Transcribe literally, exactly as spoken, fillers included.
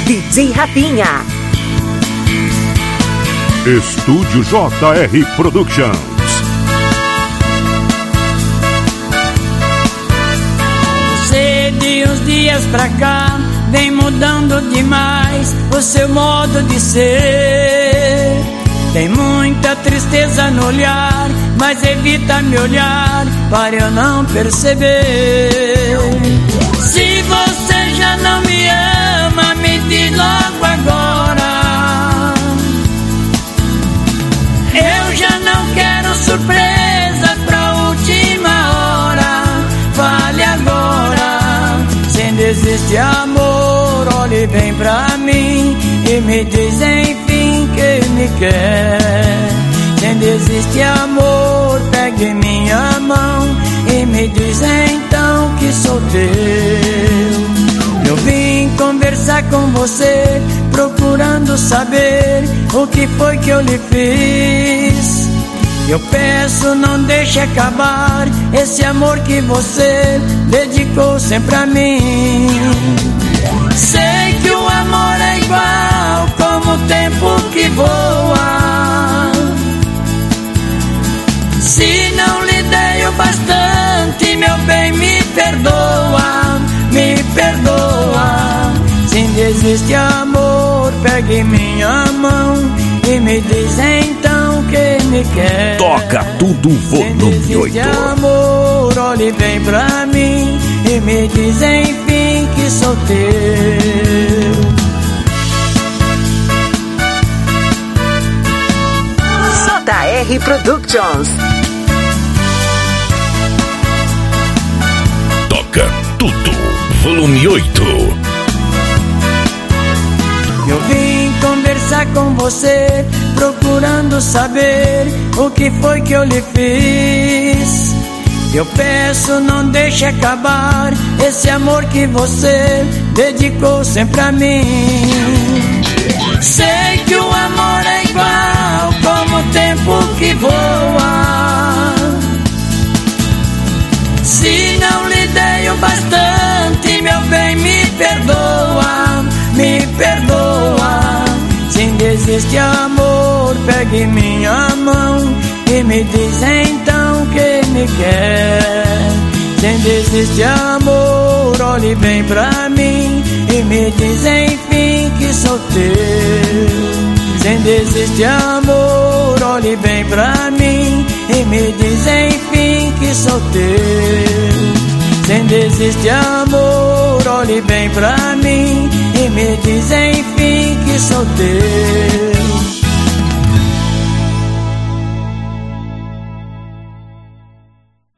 D J Rafinha. Estúdio J R Productions. Você de uns dias pra cá vem mudando demais o seu modo de ser. Tem muita tristeza no olhar, mas evita me olhar para eu não perceber. Se você já não me ama, me diz logo agora. Eu já não quero surpresa pra última hora. Fale agora, se ainda existe amor, olhe bem pra mim e me diz enfim que me quer. Se ainda existe amor, pegue minha mão e me diz então que sou teu. Eu vim conversar com você, procurando saber o que foi que eu lhe fiz. Eu peço, não deixe acabar esse amor que você dedicou sempre a mim. Sei que o amor é igual como o tempo que voa. Se não lhe dei o bastante, meu bem, me perdoa, me perdoa. Se ainda existe amor, pegue minha mão e me diz então que me quer. Toca tudo volume oito. Se ainda existe amor, olhe bem pra mim e me diz enfim que sou teu. J R Productions. Toca tudo volume oito. Eu vim conversar com você, procurando saber o que foi que eu lhe fiz. Eu peço, não deixe acabar esse amor que você dedicou sempre a mim. Sei que o amor é igual como o tempo que voa. Se não lhe dei o bastante, meu bem, me perdoa, me perdoa. Se ainda existe amor, pegue minha mão e me diz então que me quer. Se ainda existe amor, olhe bem pra mim e me diz enfim que sou teu. Se ainda existe amor, olhe bem pra mim e me diz enfim que sou teu. Se ainda existe amor, olhe bem pra mim e me diz enfim que sou teu.